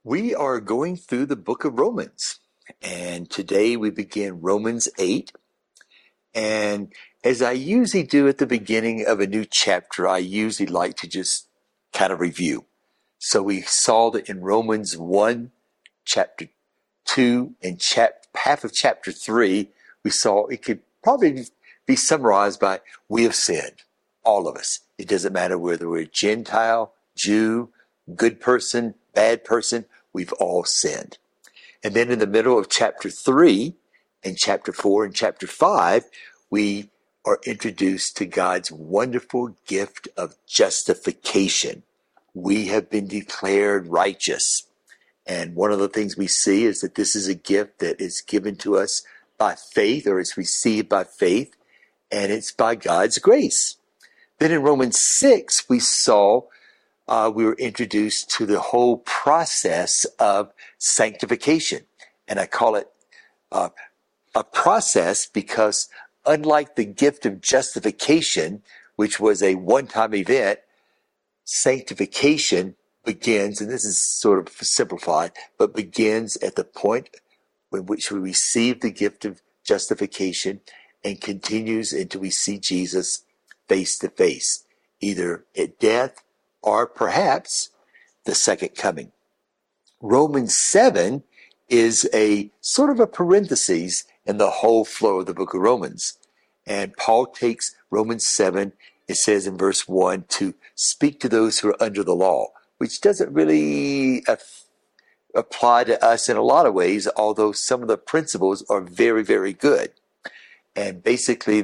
We are going through the book of Romans, and today we begin Romans 8. And as I usually do at the beginning of a new chapter, I usually like to just kind of review. So we saw that in Romans 1, chapter 2, and half of chapter 3, we saw it could probably be summarized by we have sinned, all of us. It doesn't matter whether we're Gentile, Jew, good person, bad person, we've all sinned. And then in the middle of chapter 3 and chapter 4 and chapter 5, we are introduced to God's wonderful gift of justification. We have been declared righteous. And one of the things we see is that this is a gift that is given to us by faith, or it's received by faith, and it's by God's grace. Then in Romans 6, we saw we were introduced to the whole process of sanctification. And I call it a process because unlike the gift of justification, which was a one-time event, sanctification begins, and this is sort of simplified, but begins at the point in which we receive the gift of justification and continues until we see Jesus face to face, either at death or perhaps the second coming. Romans 7 is a sort of a parenthesis in the whole flow of the book of Romans. And Paul takes Romans 7, it says in verse 1, to speak to those who are under the law, which doesn't really apply to us in a lot of ways, although some of the principles are very, very good. And basically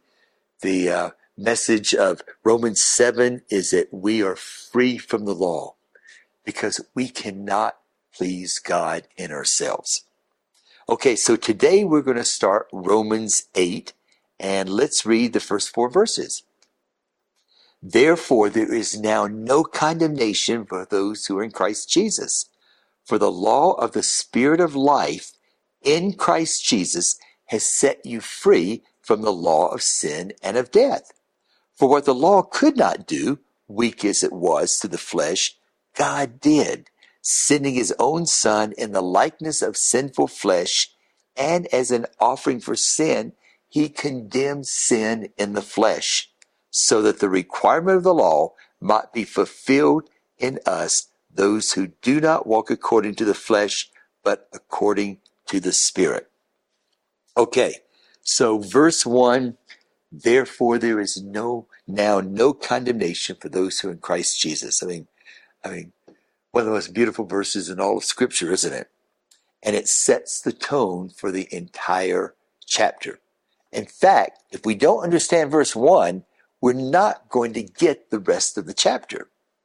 the message of Romans 7 is that we are free from the law because we cannot please God in ourselves. Okay, so today we're going to start Romans 8, and let's read the first 4 verses. Therefore, there is now no condemnation for those who are in Christ Jesus. For the law of the Spirit of life in Christ Jesus has set you free from the law of sin and of death. For what the law could not do, weak as it was to the flesh, God did, sending his own Son in the likeness of sinful flesh, and as an offering for sin, he condemned sin in the flesh, so that the requirement of the law might be fulfilled in us, those who do not walk according to the flesh, but according to the Spirit. Okay, so verse 1, therefore there is now no condemnation for those who are in Christ Jesus. I mean, one of the most beautiful verses in all of Scripture, isn't it? And it sets the tone for the entire chapter. In fact, if we don't understand verse 1, we're not going to get the rest of the chapter.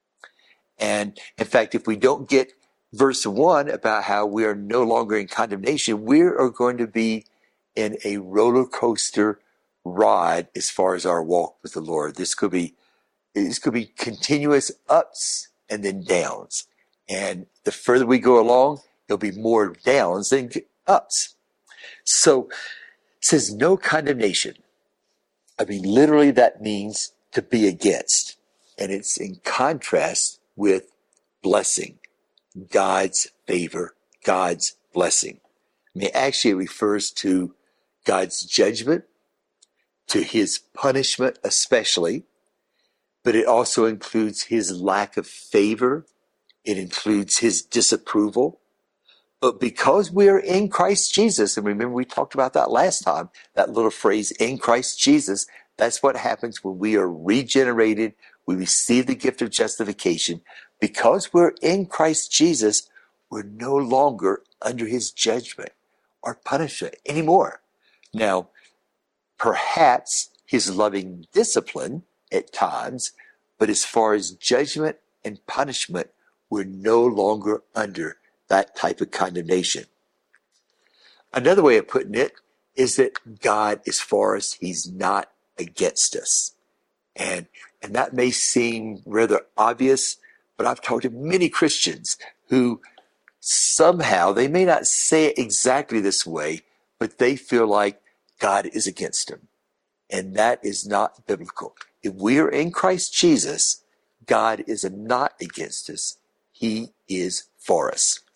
And in fact, if we don't get verse 1 about how we are no longer in condemnation, we are going to be in a roller coaster ride as far as our walk with the Lord. This could be continuous ups and then downs. And the further we go along, there'll be more downs than ups. So it says no condemnation. I mean, literally that means to be against. And it's in contrast with blessing, God's favor, God's blessing. I mean, actually it refers to God's judgment, to his punishment especially, but it also includes his lack of favor. It includes his disapproval. But because we are in Christ Jesus, and remember we talked about that last time, that little phrase, in Christ Jesus, that's what happens when we are regenerated, we receive the gift of justification. Because we're in Christ Jesus, we're no longer under his judgment or punishment anymore. Now, perhaps his loving discipline at times, but as far as judgment and punishment, we're no longer under that type of condemnation. Another way of putting it is that God is for us, he's not against us. And that may seem rather obvious, but I've talked to many Christians who somehow, they may not say it exactly this way, but they feel like God is against them. And that is not biblical. If we are in Christ Jesus, God is not against us. He is for us.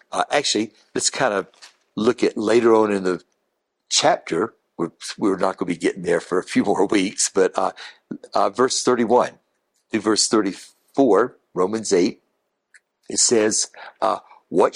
Actually, let's kind of look at later on in the chapter. We're not going to be getting there for a few more weeks, but verse 31 through verse 34, Romans 8, it says, what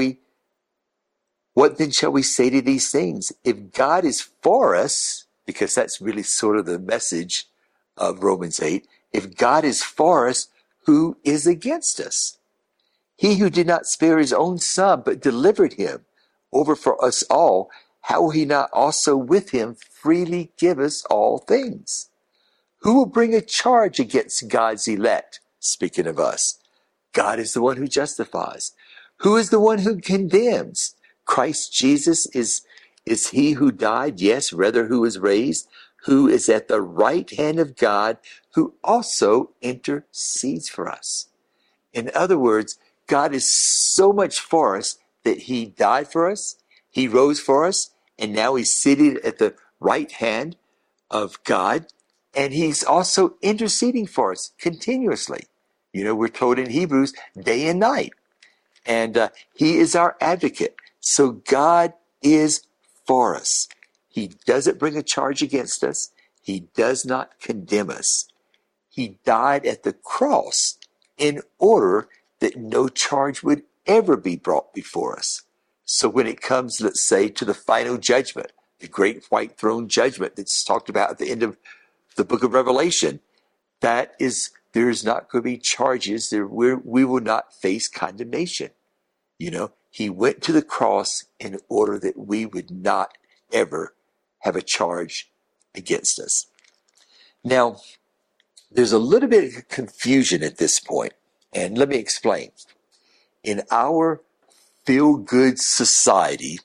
then shall we say to these things? If God is for us, because that's really sort of the message of Romans 8, if God is for us, who is against us? He who did not spare his own son, but delivered him over for us all, how will he not also with him freely give us all things? Who will bring a charge against God's elect? Speaking of us, God is the one who justifies. Who is the one who condemns? Christ Jesus is he who died, yes, rather who is raised, who is at the right hand of God, who also intercedes for us. In other words, God is so much for us that he died for us, he rose for us, and now he's seated at the right hand of God, and he's also interceding for us continuously. You know, we're told in Hebrews day and night. And he is our advocate. So God is for us. He doesn't bring a charge against us. He does not condemn us. He died at the cross in order that no charge would ever be brought before us. So when it comes, let's say, to the final judgment, the great white throne judgment that's talked about at the end of the book of Revelation, there's not going to be charges. We will not face condemnation. You know, he went to the cross in order that we would not ever have a charge against us. Now, there's a little bit of confusion at this point, and let me explain. In our feel-good society,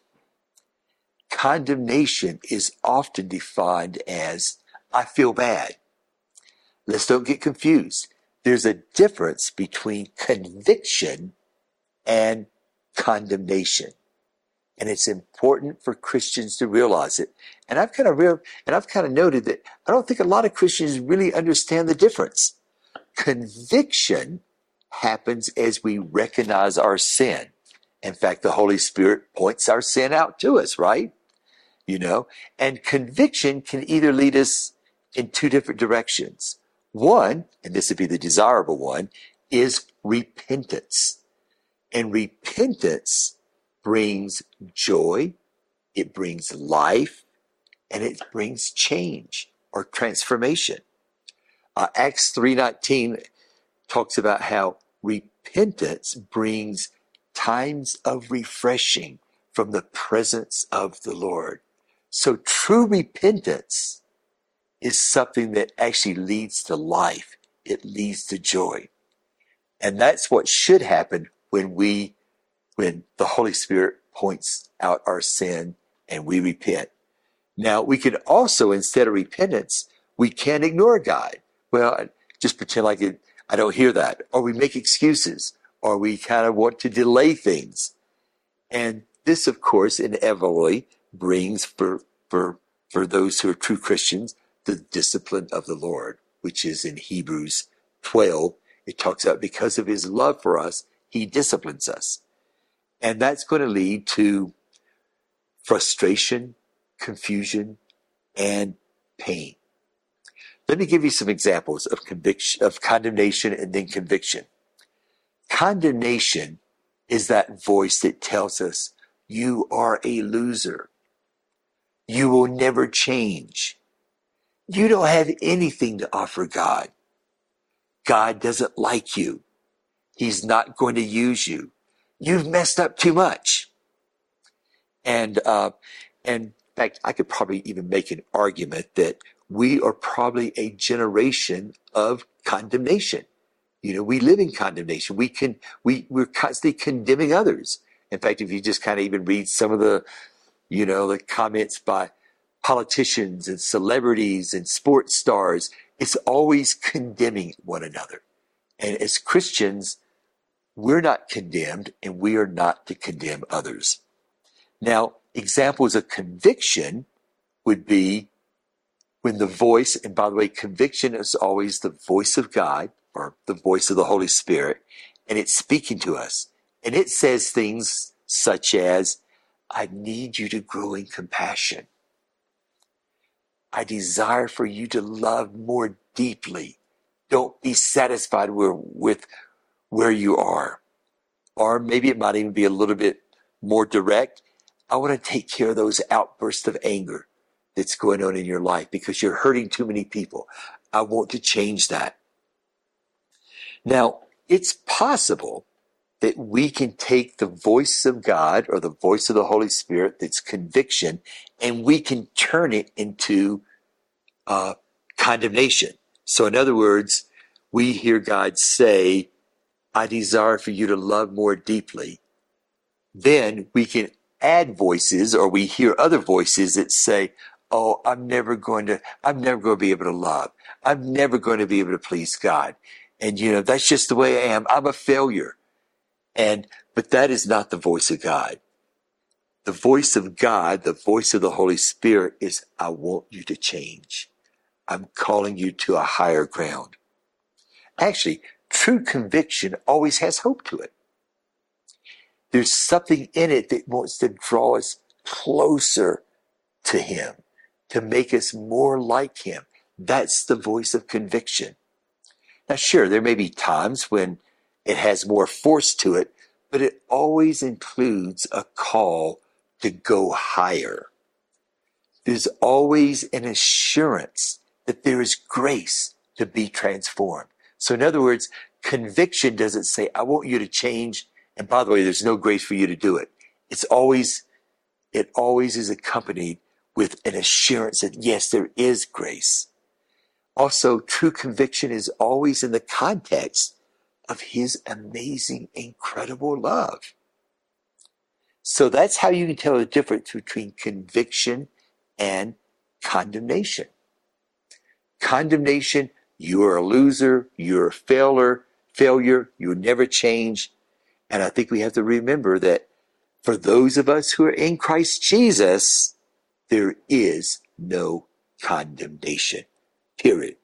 condemnation is often defined as, I feel bad. Let's don't get confused. There's a difference between conviction and condemnation. And it's important for Christians to realize it. And I've kind of noted that I don't think a lot of Christians really understand the difference. Conviction happens as we recognize our sin. In fact, the Holy Spirit points our sin out to us, right? You know, and conviction can either lead us in two different directions. One, and this would be the desirable one, is repentance. And repentance brings joy, it brings life, and it brings change or transformation. Acts 3:19 talks about how repentance brings times of refreshing from the presence of the Lord. So true repentance is something that actually leads to life. It leads to joy. And that's what should happen when the Holy Spirit points out our sin and we repent. Now, we can also, instead of repentance, we can ignore God. Well, just pretend like I don't hear that. Or we make excuses. Or we kind of want to delay things. And this, of course, inevitably brings for those who are true Christians, the discipline of the Lord, which is in Hebrews 12. It talks about because of his love for us, he disciplines us. And that's going to lead to frustration, confusion, and pain. Let me give you some examples of condemnation and then conviction. Condemnation is that voice that tells us, you are a loser. You will never change. You don't have anything to offer God. God doesn't like you. He's not going to use you. You've messed up too much. And in fact, I could probably even make an argument that we are probably a generation of condemnation. You know, we live in condemnation. We're constantly condemning others. In fact, if you just kind of even read some of the comments by politicians and celebrities and sports stars, it's always condemning one another. And as Christians, we're not condemned and we are not to condemn others. Now, examples of conviction would be when the voice, and by the way, conviction is always the voice of God or the voice of the Holy Spirit, and it's speaking to us. And it says things such as, I need you to grow in compassion. I desire for you to love more deeply. Don't be satisfied with where you are. Or maybe it might even be a little bit more direct. I want to take care of those outbursts of anger that's going on in your life because you're hurting too many people. I want to change that. Now, it's possible that we can take the voice of God or the voice of the Holy Spirit, that's conviction, and we can turn it into condemnation. So in other words, we hear God say, I desire for you to love more deeply. Then we can add voices, or we hear other voices that say, oh, I'm never going to be able to love. I'm never going to be able to please God. And that's just the way I am. I'm a failure. But that is not the voice of God. The voice of God, the voice of the Holy Spirit is, I want you to change. I'm calling you to a higher ground. Actually, true conviction always has hope to it. There's something in it that wants to draw us closer to Him, to make us more like Him. That's the voice of conviction. Now, sure, there may be times when it has more force to it, but it always includes a call to go higher. There's always an assurance that there is grace to be transformed. So in other words, conviction doesn't say, I want you to change, and by the way, there's no grace for you to do it. It always is accompanied with an assurance that yes, there is grace. Also, true conviction is always in the context of His amazing, incredible love. So that's how you can tell the difference between conviction and condemnation. Condemnation, you're a loser, you're a failure, you'll never change. And I think we have to remember that for those of us who are in Christ Jesus, there is no condemnation, period.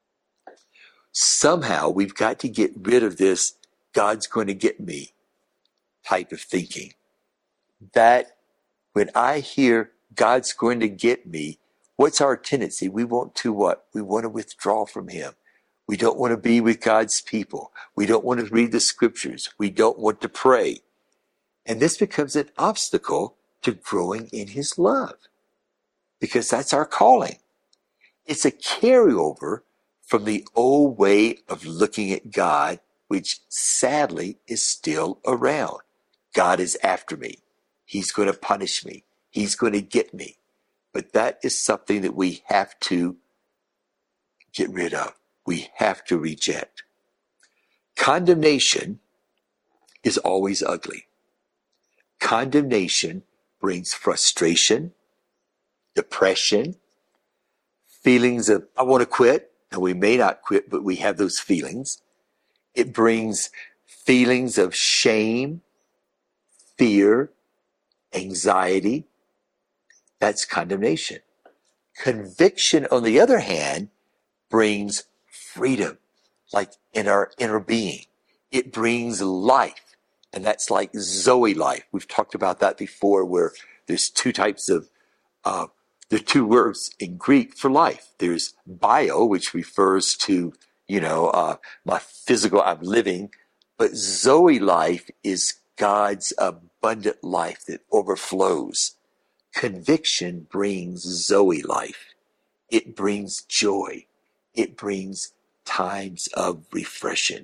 Somehow we've got to get rid of this God's going to get me type of thinking. That when I hear God's going to get me, what's our tendency? We want to what? We want to withdraw from Him. We don't want to be with God's people. We don't want to read the scriptures. We don't want to pray. And this becomes an obstacle to growing in His love, because that's our calling. It's a carryover from the old way of looking at God, which sadly is still around. God is after me. He's going to punish me. He's going to get me. But that is something that we have to get rid of. We have to reject. Condemnation is always ugly. Condemnation brings frustration, depression, feelings of, I want to quit. And we may not quit, but we have those feelings. It brings feelings of shame, fear, anxiety. That's condemnation. Conviction, on the other hand, brings freedom, like in our inner being. It brings life, and that's like Zoe life. We've talked about that before, where there's two types of, there are two words in Greek for life. There's bio, which refers to, my physical, I'm living, but Zoe life is God's abundant life that overflows. Conviction brings Zoe life. It brings joy. It brings times of refreshing,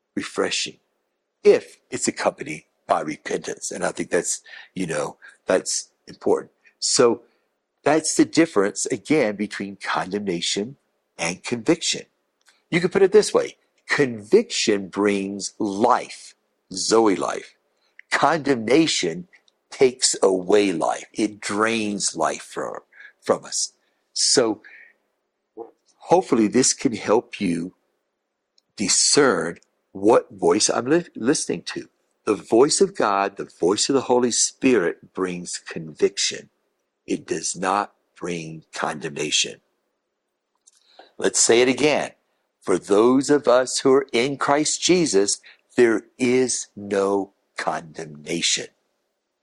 if it's accompanied by repentance. And I think that's important. So that's the difference, again, between condemnation and conviction. You could put it this way. Conviction brings life, Zoe life. Condemnation takes away life. It drains life from us. So hopefully this can help you discern what voice I'm listening to. The voice of God, the voice of the Holy Spirit brings conviction. It does not bring condemnation. Let's say it again. For those of us who are in Christ Jesus, there is no condemnation.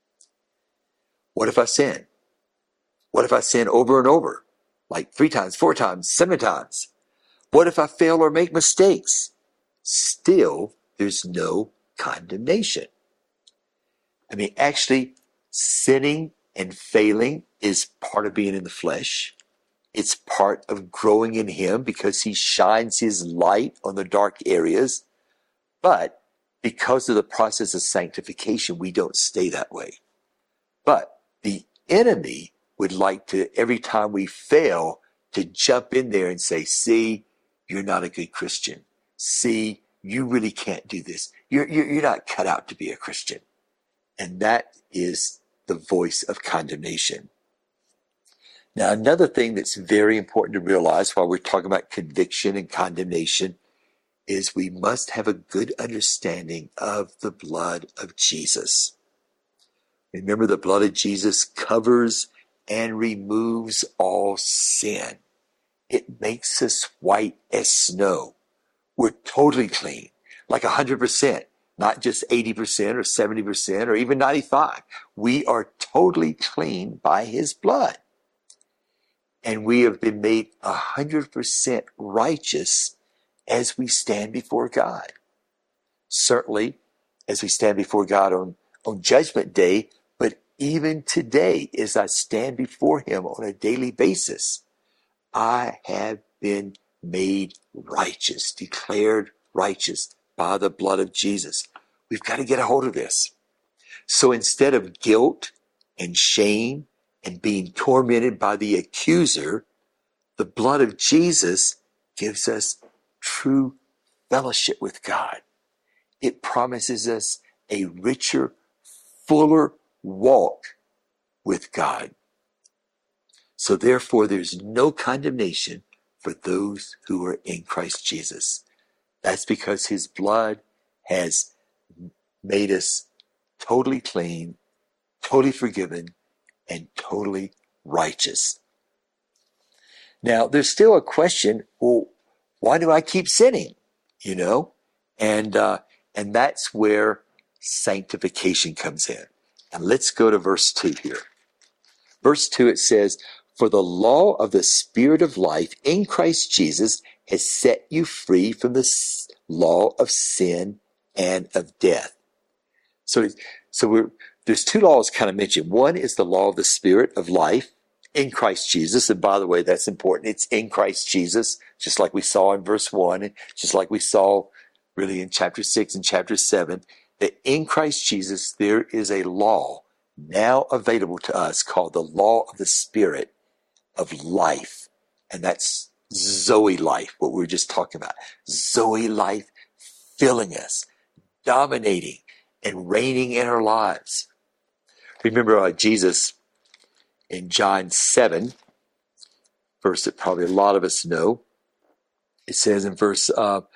What if I sin? What if I sin over and over? Like 3 times, 4 times, 7 times? What if I fail or make mistakes? Still, there's no condemnation. I mean, actually, sinning and failing is part of being in the flesh. It's part of growing in Him because He shines His light on the dark areas. But because of the process of sanctification, we don't stay that way. But the enemy would like to, every time we fail, to jump in there and say, see, you're not a good Christian. See, you really can't do this. You're not cut out to be a Christian. And that is the voice of condemnation. Now, another thing that's very important to realize while we're talking about conviction and condemnation is we must have a good understanding of the blood of Jesus. Remember, the blood of Jesus covers and removes all sin. It makes us white as snow. We're totally clean, like 100%, not just 80% or 70% or even 95%. We are totally clean by His blood. And we have been made 100% righteous as we stand before God. Certainly, as we stand before God on Judgment Day, but even today, as I stand before Him on a daily basis, I have been made righteous, declared righteous by the blood of Jesus. We've got to get a hold of this. So instead of guilt and shame and being tormented by the accuser, the blood of Jesus gives us true fellowship with God. It promises us a richer, fuller walk with God. So therefore, there's no condemnation for those who are in Christ Jesus. That's because His blood has made us totally clean, totally forgiven, and totally righteous. Now, there's still a question, well, why do I keep sinning? You know? And that's where sanctification comes in. And let's go to verse 2 here. Verse 2, it says, "For the law of the Spirit of life in Christ Jesus has set you free from the law of sin and of death." So there's 2 laws kind of mentioned. One is the law of the Spirit of life in Christ Jesus. And by the way, that's important. It's in Christ Jesus, just like we saw in verse 1, and just like we saw really in chapter 6 and chapter 7, that in Christ Jesus there is a law now available to us called the law of the Spirit of life. And that's Zoe life, what we were just talking about. Zoe life filling us, dominating, and reigning in our lives. Remember Jesus in John 7, verse that probably a lot of us know. It says in verse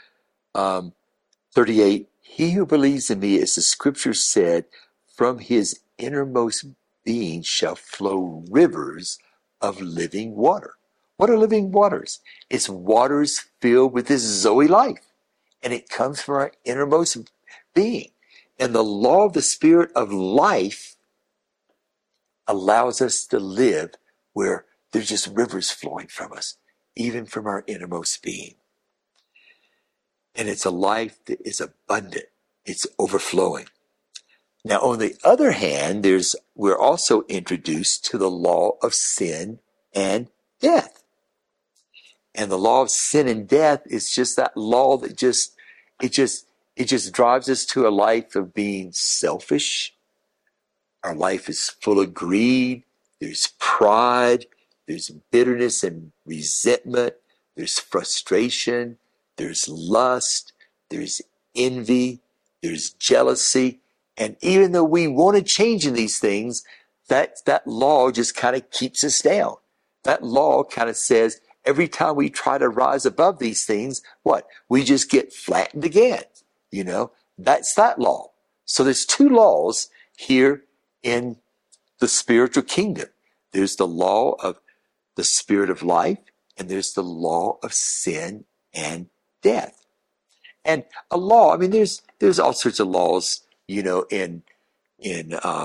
38, "He who believes in me, as the scripture said, from his innermost being shall flow rivers of living water." What are living waters? It's waters filled with this Zoe life. And it comes from our innermost being. And the law of the Spirit of life allows us to live where there's just rivers flowing from us, even from our innermost being. And it's a life that is abundant. It's overflowing. Now, on the other hand, we're also introduced to the law of sin and death. And the law of sin and death is just that law that just drives us to a life of being selfish. Our life is full of greed. There's pride. There's bitterness and resentment. There's frustration. There's lust. There's envy. There's jealousy. And even though we want to change in these things, that law just kind of keeps us down. That law kind of says every time we try to rise above these things, what? We just get flattened again. You know, that's that law. So there's 2 laws here in the spiritual kingdom. There's the law of the Spirit of life, and there's the law of sin and death. And a law, I mean, there's all sorts of laws, you know, in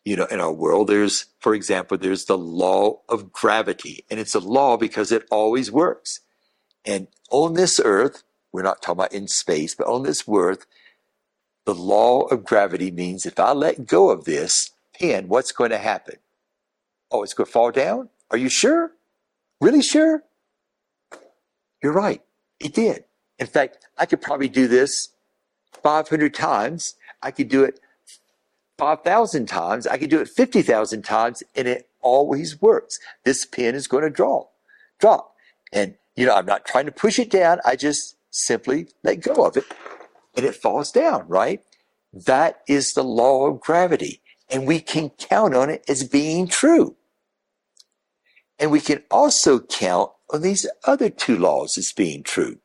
In our world, for example, there's the law of gravity. And it's a law because it always works. And on this earth, we're not talking about in space, but on this earth, the law of gravity means if I let go of this pen, what's going to happen? Oh, it's going to fall down? Are you sure? Really sure? You're right. It did. In fact, I could probably do this 500 times. I could do it 5,000 times. I could do it 50,000 times, and it always works. This pen is going to drop. And, I'm not trying to push it down. I just simply let go of it, and it falls down, right? That is the law of gravity, and we can count on it as being true. And we can also count on these other two laws as being true,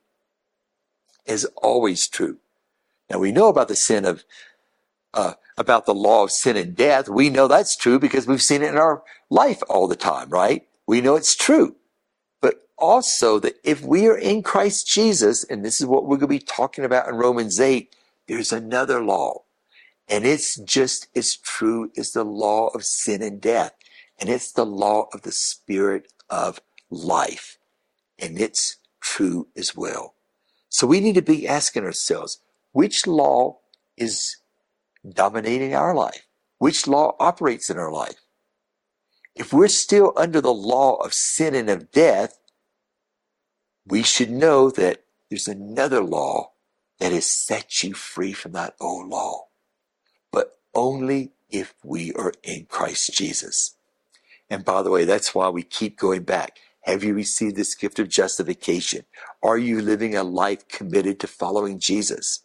as always true. Now, we know about about the law of sin and death. We know that's true because we've seen it in our life all the time, right? We know it's true. But also that if we are in Christ Jesus, and this is what we're going to be talking about in Romans 8, there's another law. And it's just as true as the law of sin and death. And it's the law of the Spirit of life. And it's true as well. So we need to be asking ourselves, which law is dominating our life? Which law operates in our life? If we're still under the law of sin and of death, we should know that there's another law that has set you free from that old law. But only if we are in Christ Jesus. And by the way, that's why we keep going back. Have you received this gift of justification? Are you living a life committed to following Jesus?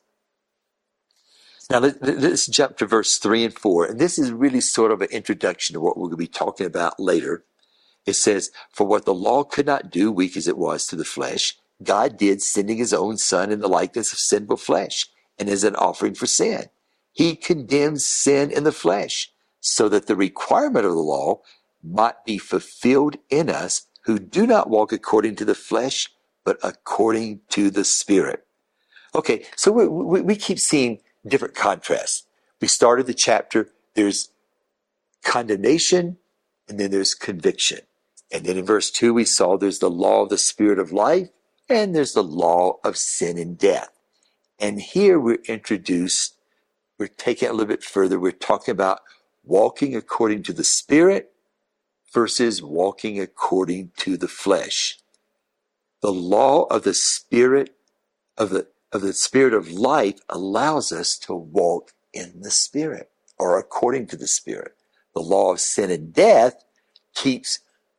Now, let's jump to verse 3 and 4. And this is really sort of an introduction to what we're going to be talking about later. It says, for what the law could not do, weak as it was to the flesh, God did, sending his own Son in the likeness of sinful flesh, and as an offering for sin. He condemns sin in the flesh, so that the requirement of the law might be fulfilled in us who do not walk according to the flesh, but according to the Spirit. Okay, so we keep seeing different contrasts. We started the chapter, there's condemnation, and then there's conviction. And then in verse 2, we saw there's the law of the Spirit of life, and there's the law of sin and death. And here we're taking it a little bit further. We're talking about walking according to the Spirit versus walking according to the flesh. The law of the Spirit of the Spirit of life allows us to walk in the Spirit or according to the Spirit. The law of sin and death keeps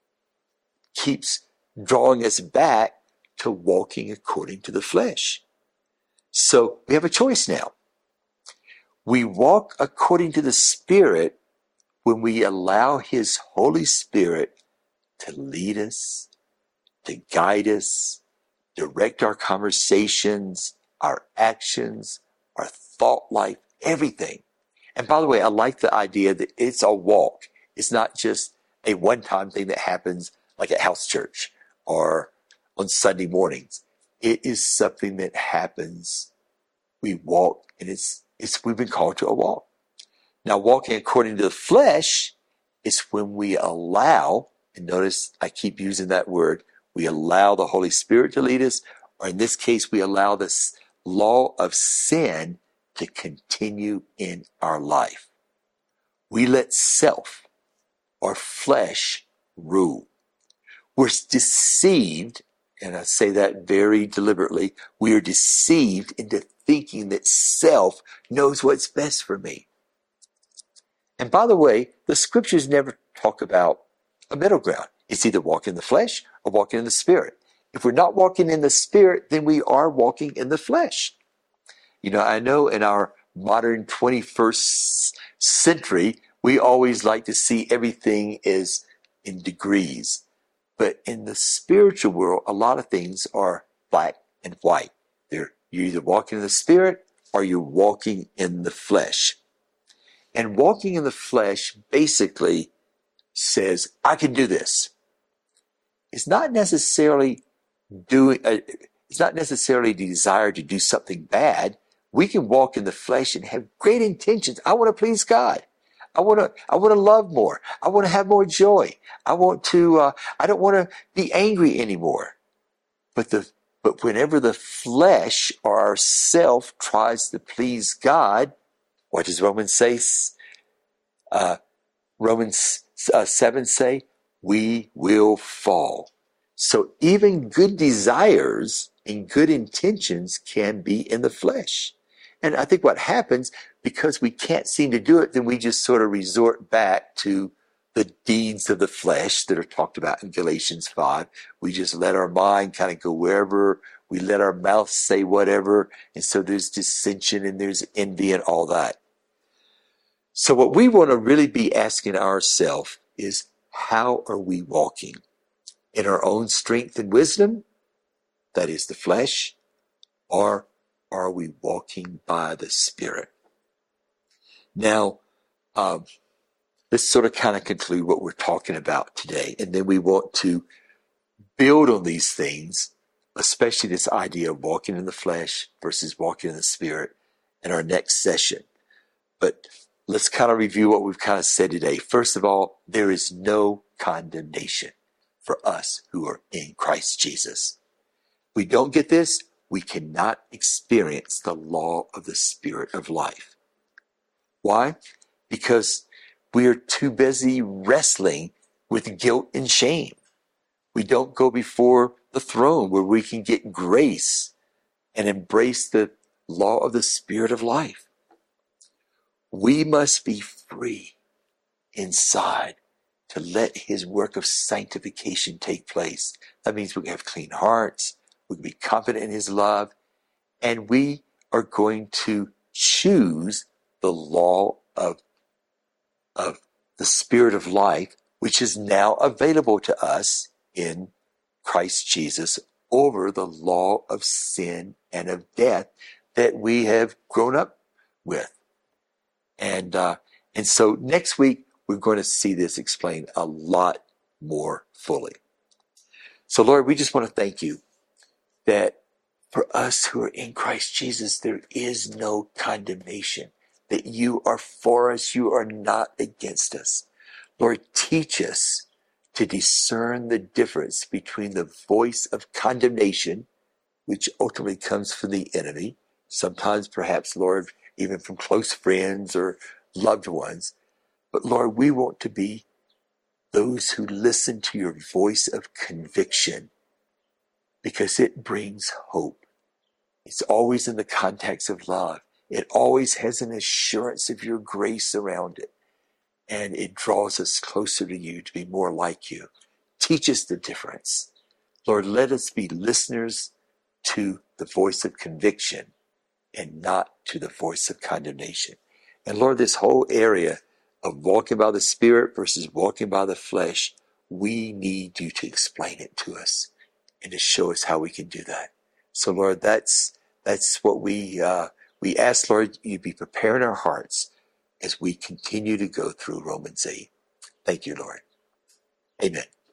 drawing us back to walking according to the flesh. So we have a choice now. We walk according to the Spirit when we allow His Holy Spirit to lead us, to guide us, direct our conversations, our actions, our thought life, everything. And by the way, I like the idea that it's a walk. It's not just a one-time thing that happens like at house church or on Sunday mornings. It is something that happens. We walk, and we've been called to a walk. Now, walking according to the flesh is when we allow, and notice I keep using that word, we allow the Holy Spirit to lead us, or in this case, we allow this law of sin to continue in our life. We let self or flesh rule. We're deceived, and I say that very deliberately, we are deceived into thinking that self knows what's best for me. And by the way, the scriptures never talk about a middle ground. It's either walking in the flesh or walking in the Spirit. If we're not walking in the Spirit, then we are walking in the flesh. I know in our modern 21st century, we always like to see everything is in degrees. But in the spiritual world, a lot of things are black and white. You're either walking in the Spirit or you're walking in the flesh. And walking in the flesh basically says, I can do this. It's not necessarily the desire to do something bad. We can walk in the flesh and have great intentions. I want to please God. I want to love more. I want to have more joy. I don't want to be angry anymore. But whenever the flesh or our self tries to please God, what does Romans say? Romans 7 say, we will fall. So even good desires and good intentions can be in the flesh. And I think what happens, because we can't seem to do it, then we just sort of resort back to the deeds of the flesh that are talked about in Galatians 5. We just let our mind kind of go wherever, we let our mouth say whatever, and so there's dissension and there's envy and all that. So what we want to really be asking ourselves is, how are we walking? In our own strength and wisdom, that is the flesh, or are we walking by the Spirit? Now, let's sort of kind of conclude what we're talking about today, and then we want to build on these things, especially this idea of walking in the flesh versus walking in the Spirit, in our next session. But let's kind of review what we've kind of said today. First of all, there is no condemnation for us who are in Christ Jesus. If we don't get this, we cannot experience the law of the Spirit of life. Why? Because we are too busy wrestling with guilt and shame. We don't go before the throne where we can get grace and embrace the law of the Spirit of life. We must be free inside to let his work of sanctification take place. That means we can have clean hearts, we can be confident in his love, and we are going to choose the law of the Spirit of life, which is now available to us in Christ Jesus, over the law of sin and of death that we have grown up with. And so next week, we're going to see this explained a lot more fully. So Lord, we just want to thank you that for us who are in Christ Jesus, there is no condemnation, that you are for us, you are not against us. Lord, teach us to discern the difference between the voice of condemnation, which ultimately comes from the enemy, sometimes perhaps, Lord, even from close friends or loved ones. But Lord, we want to be those who listen to your voice of conviction, because it brings hope. It's always in the context of love. It always has an assurance of your grace around it. And it draws us closer to you, to be more like you. Teach us the difference. Lord, let us be listeners to the voice of conviction and not to the voice of condemnation. And Lord, this whole area of walking by the Spirit versus walking by the flesh, we need you to explain it to us and to show us how we can do that. So Lord, that's what we ask, Lord, you be preparing our hearts as we continue to go through Romans 8. Thank you, Lord. Amen.